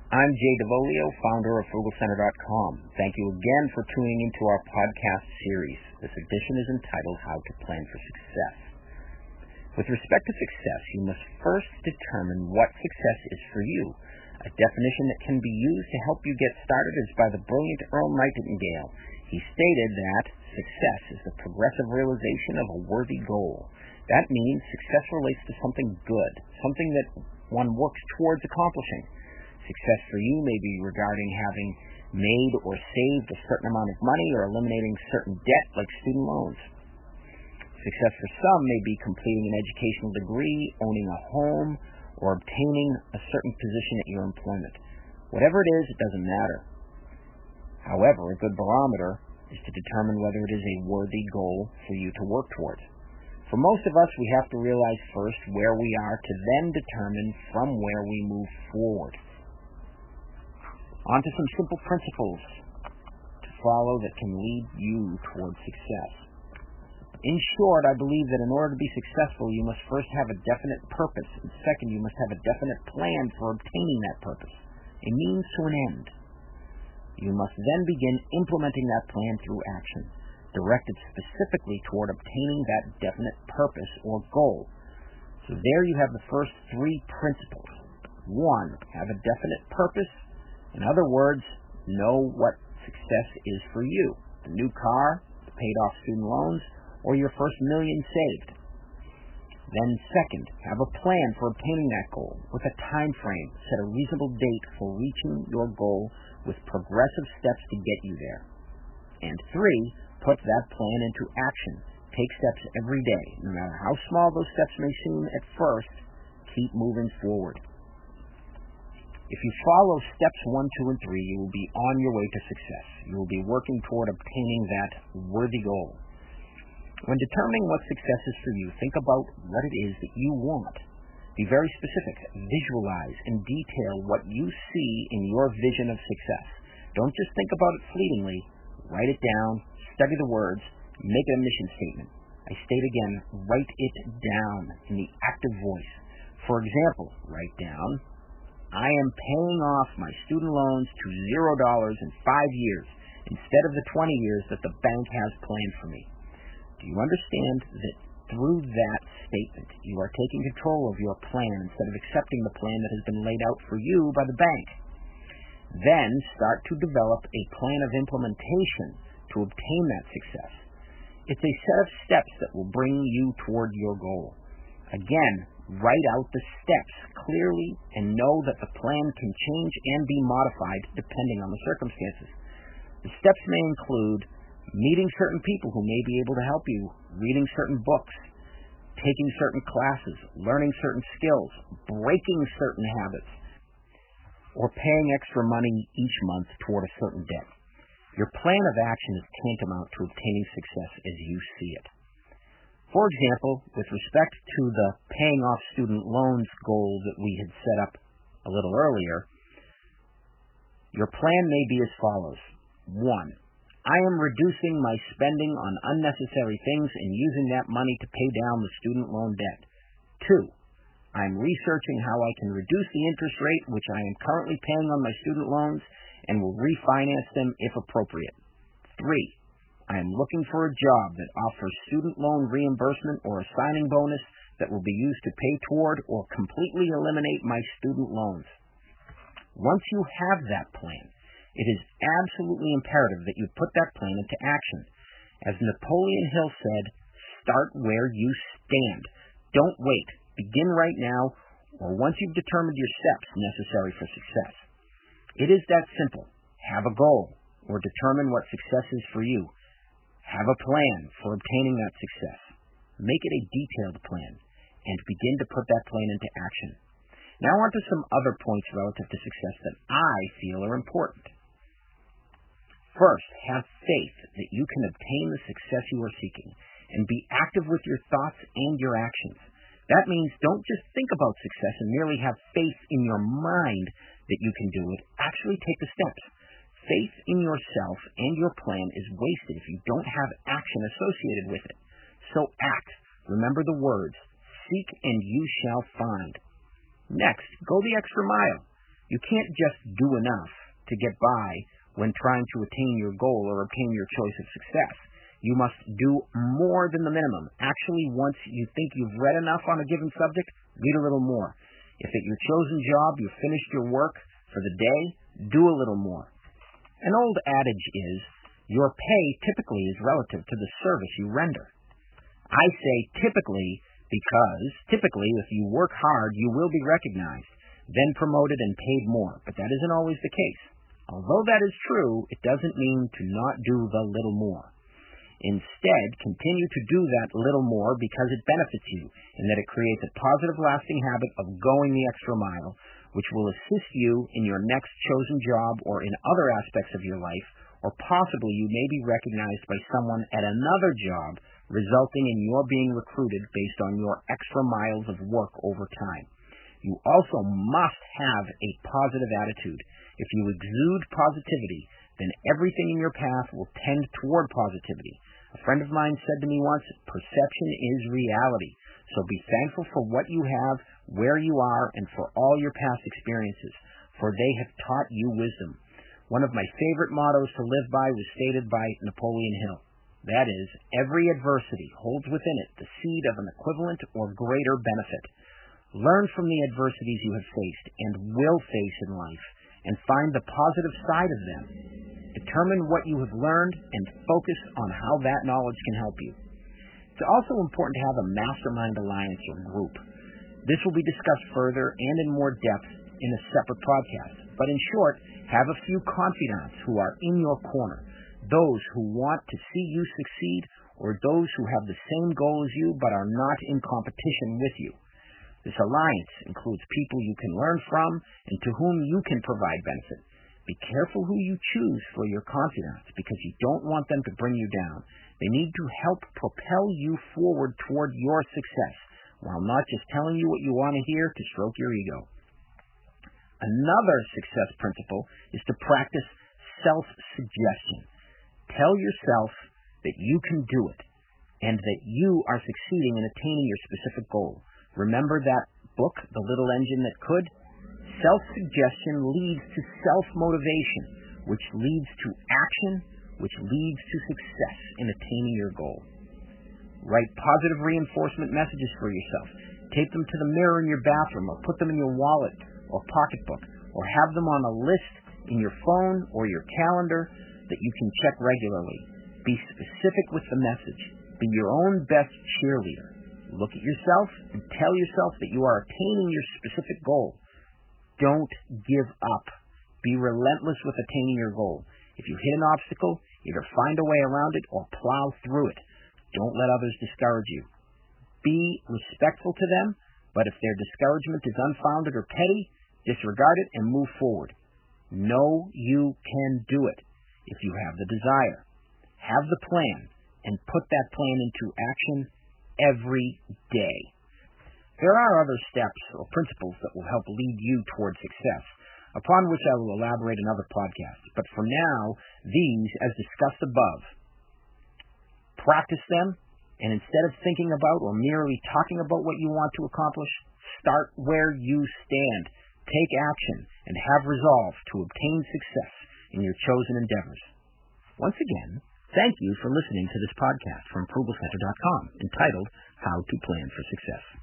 I'm Jay DeVolio, founder of FrugalCenter.com. Thank you again for tuning into our podcast series. This edition is entitled How to Plan for Success. With respect to success, you must first determine what success is for you. A definition that can be used to help you get started is by the brilliant Earl Nightingale. He stated that success is the progressive realization of a worthy goal. That means success relates to something good, something that one works towards accomplishing. Success for you may be regarding having made or saved a certain amount of money or eliminating certain debt like student loans. Success for some may be completing an educational degree, owning a home, or obtaining a certain position at your employment. Whatever it is, it doesn't matter. However, a good barometer is to determine whether it is a worthy goal for you to work towards. For most of us, we have to realize first where we are to then determine from where we move forward. On to some simple principles to follow that can lead you towards success. In short, I believe that in order to be successful, you must first have a definite purpose, and second, you must have a definite plan for obtaining that purpose, a means to an end. You must then begin implementing that plan through action, directed specifically toward obtaining that definite purpose or goal. So there you have the first three principles. 1, have a definite purpose. In other words, know what success is for you. The new car, the paid off student loans, or your first million saved. Then second, have a plan for obtaining that goal with a time frame. Set a reasonable date for reaching your goal with progressive steps to get you there. And 3, put that plan into action. Take steps every day. No matter how small those steps may seem at first, keep moving forward. If you follow steps 1, 2, and 3, you will be on your way to success. You will be working toward obtaining that worthy goal. When determining what success is for you, think about what it is that you want. Be very specific. Visualize and detail what you see in your vision of success. Don't just think about it fleetingly. Write it down, study the words, make it a mission statement. I state again, write it down in the active voice. For example, write down, I am paying off my student loans to $0 in 5 years instead of the 20 years that the bank has planned for me. Do you understand that through that statement you are taking control of your plan instead of accepting the plan that has been laid out for you by the bank? Then start to develop a plan of implementation to obtain that success. It's a set of steps that will bring you toward your goal. Again, write out the steps clearly and know that the plan can change and be modified depending on the circumstances. The steps may include meeting certain people who may be able to help you, reading certain books, taking certain classes, learning certain skills, breaking certain habits, or paying extra money each month toward a certain debt. Your plan of action is tantamount to obtaining success as you see it. For example, with respect to the paying off student loans goal that we had set up a little earlier, your plan may be as follows. 1, I am reducing my spending on unnecessary things and using that money to pay down the student loan debt. 2, I'm researching how I can reduce the interest rate which I am currently paying on my student loans and will refinance them if appropriate. 3, I am looking for a job that offers student loan reimbursement or a signing bonus that will be used to pay toward or completely eliminate my student loans. Once you have that plan, it is absolutely imperative that you put that plan into action. As Napoleon Hill said, start where you stand. Don't wait. Begin right now or once you've determined your steps necessary for success. It is that simple. Have a goal or determine what success is for you. Have a plan for obtaining that success. Make it a detailed plan and begin to put that plan into action. Now on to some other points relative to success that I feel are important. First, have faith that you can obtain the success you are seeking and be active with your thoughts and your actions. That means don't just think about success and merely have faith in your mind that you can do it. Actually take the steps. Faith in yourself and your plan is wasted if you don't have action associated with it. So act. Remember the words, seek and you shall find. Next, go the extra mile. You can't just do enough to get by when trying to attain your goal or obtain your choice of success. You must do more than the minimum. Actually, once you think you've read enough on a given subject, read a little more. If at your chosen job you've finished your work for the day, do a little more. An old adage is, your pay typically is relative to the service you render. I say typically because typically if you work hard, you will be recognized, then promoted and paid more, but that isn't always the case. Although that is true, it doesn't mean to not do the little more. Instead, continue to do that little more because it benefits you and that it creates a positive, lasting habit of going the extra mile, which will assist you in your next chosen job or in other aspects of your life, or possibly you may be recognized by someone at another job, resulting in your being recruited based on your extra miles of work over time. You also must have a positive attitude. If you exude positivity, then everything in your path will tend toward positivity. A friend of mine said to me once, perception is reality. So be thankful for what you have, where you are, and for all your past experiences, for they have taught you wisdom. One of my favorite mottos to live by was stated by Napoleon Hill. That is, every adversity holds within it the seed of an equivalent or greater benefit. Learn from the adversities you have faced and will face in life, and find the positive side of them. Determine what you have learned and focus on how that knowledge can help you. It's also important to have a mastermind alliance or group. This will be discussed further and in more depth in a separate podcast. But in short, have a few confidants who are in your corner, those who want to see you succeed or those who have the same goal as you but are not in competition with you. This alliance includes people you can learn from and to whom you can provide benefit. Be careful who you choose for your confidants because you don't want them to bring you down. They need to help propel you forward toward your success, while not just telling you what you want to hear to stroke your ego. Another success principle is to practice self-suggestion. Tell yourself that you can do it and that you are succeeding in attaining your specific goal. Remember that book, The Little Engine That Could? Self-suggestion leads to self-motivation, which leads to action, which leads to success in attaining your goal. Write positive reinforcement messages for yourself. Tape them to the mirror in your bathroom or put them in your wallet or pocketbook or have them on a list in your phone or your calendar that you can check regularly. Be specific with the message. Be your own best cheerleader. Look at yourself and tell yourself that you are attaining your specific goal. Don't give up. Be relentless with attaining your goal. If you hit an obstacle, either find a way around it or plow through it. Don't let others discourage you. Be respectful to them, but if their discouragement is unfounded or petty, disregard it and move forward. Know you can do it if you have the desire. Have the plan and put that plan into action every day. There are other steps or principles that will help lead you toward success, upon which I will elaborate in other podcasts. But for now, these, as discussed above, practice them, and instead of thinking about or merely talking about what you want to accomplish, start where you stand. Take action and have resolve to obtain success in your chosen endeavors. Once again, thank you for listening to this podcast from FrugalCenter.com entitled How to Plan for Success.